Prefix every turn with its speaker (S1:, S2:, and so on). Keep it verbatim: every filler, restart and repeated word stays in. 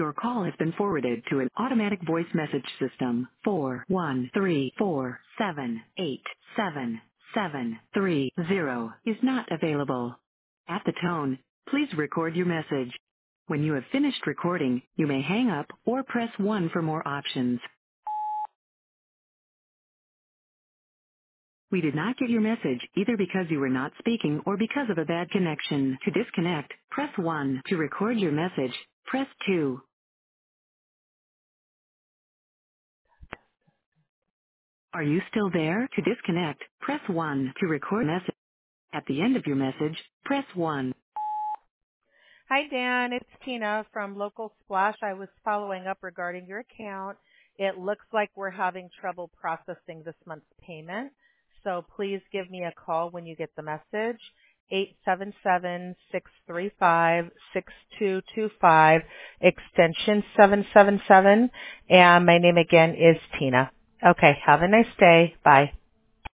S1: Your call has been forwarded to an automatic voice message system. four one three four seven eight seven seven three zero is not available. At the tone, please record your message. When you have finished recording, you may hang up or press one for more options. We did not get your message either because you were not speaking or because of a bad connection. To disconnect, press one. To record your message, press two. Are you still there? To disconnect, press one. To record message. At the end of your message, press one.
S2: Hi, Dan. It's Tina from Local Splash. I was following up regarding your account. It looks like we're having trouble processing this month's payment. So please give me a call when you get the message. eight seven seven, six three five, six two two five, extension seven seven seven. And my name again is Tina. Okay. Have a nice day. Bye.